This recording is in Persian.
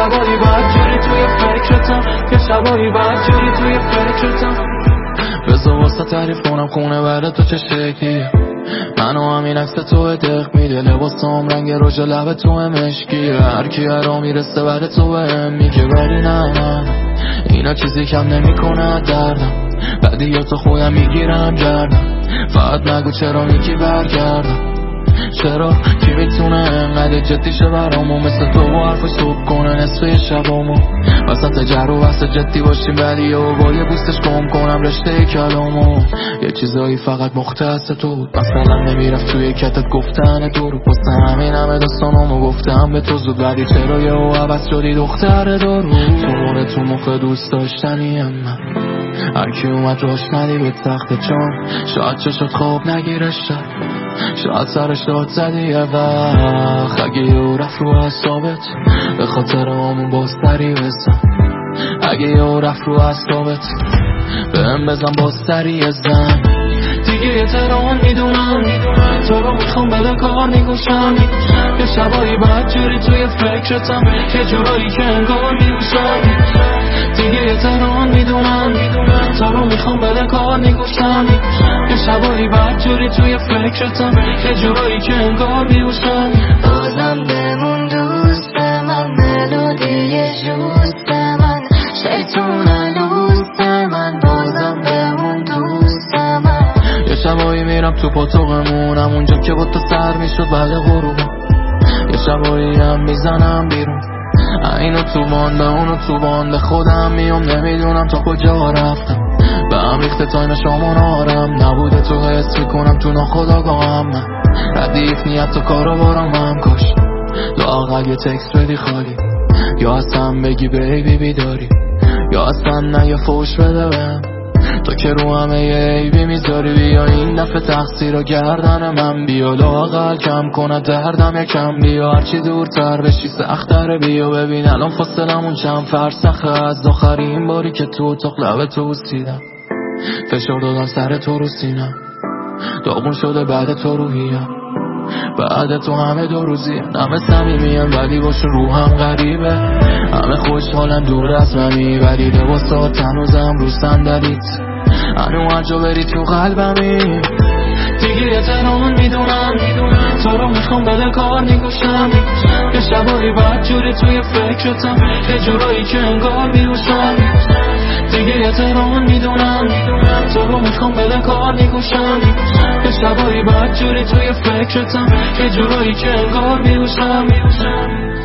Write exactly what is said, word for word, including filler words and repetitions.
شبایی باید جوری توی فکرتم، یه شبایی باید جوری توی فکرتم. بذار واسه تعریف کنم خونه بعد تو چه شکلیه. منو همین عکس تو دق میده، لباسام رنگ رژ لب تو مشکیه. هر کی هرا میرسه بعد تو بهم میگه ولی نه نه اینا چیزی کم نمیکنه دردم. بعدی یا تو خودم میگیرم گردم، فقط نگو چرا میگی برگردم. چرا کی میتونه انقدر جدی شه برامو، مثل تو با حرفش صبح کنه نصفه شبامو. وسط جر و بحث جدی باشیم ولی و با یه بوستش گم کنم رشته کلامو. یه چیزایی فقط مختص تو بود، مثلا نمیرفت توی کتت گفتن تو رو. واسه همین همه داستانامو گفتم به تو زود، ولی چرا یه و عوض شدی دختر دارو. تو مونه تو مخ دوست داشتنی من، هر کی اومد روش ندی به تخت جان. شاید چشت خواب نگیرش شد، شاید سرش داد زدی یه وقت. اگه یه رفت رو حسابت به خاطر همون باز سری بزن. اگه یه رفت رو حسابت بهم بزن باز سری زن. دیگه یه تران میدونم تو رو میخوام بده کار میگوشم. یه شبایی باید جوری توی فکرتم، یه جورایی که انگار میگوشم. دیگه یه تران میدونم تو رو میخوام بده کار میگوشم. یه شبایی باید جوری توی فکرتم، یه جورایی که انگار میگوشم. بازم بمون دوست من، ملودی جوست من، شیطون لوست من. بازم بمون دوست من. یه شبایی میرم تو پاتوقمون، همونجا که با تو سر میشد بعد غروب. یه شبایی هم میزنم بیرون، اینو تو بانده اونو تو بانده. خودم میام نمیدونم تا کجا رفتم، به هم ریخته تایم شامان آرم. نبوده تو حس میکنم تو ناخداگاهم من. ردیف نیت تو کارو بارم هم کاش لااقل یه تکست بدی خالی، یا اصلا بگی بیبی بیداری، یا اصلا نه یه فوش بده بهم. تو که رو همه یه عیبی میذاری، بیا این دفعه تقصیر و گردن من. بیا لااقل کم کنه دردم یکم، بیا هرچی دورتر بشی سختره. بیا ببین الان فاصلمون چند فرسخه از آخرین باری که تو اتاق لب تو بوسیدم. فشار دادم سر تو رو سینم، داغون شده بعد تو روحیم. بعد تو همه دو روزی همه صمیمیم ولی باشون روحم غریبه. همه خوشحالن دور از منی ولی لباسات هنوزم رو صندلیت. هنو هر جا بری تو قلبمی. دیگه یه تران میدونم تو رو میخوام بده کار میگوشم. یه شبایی باید جوری توی فکرتم، یه جورایی که انگار میگوشم. دیگه یه تران میدونم تو رو میخوام بده کار میگوشم. یه شبایی باید جوری توی فکرتم، یه جورایی که انگار میگوشم.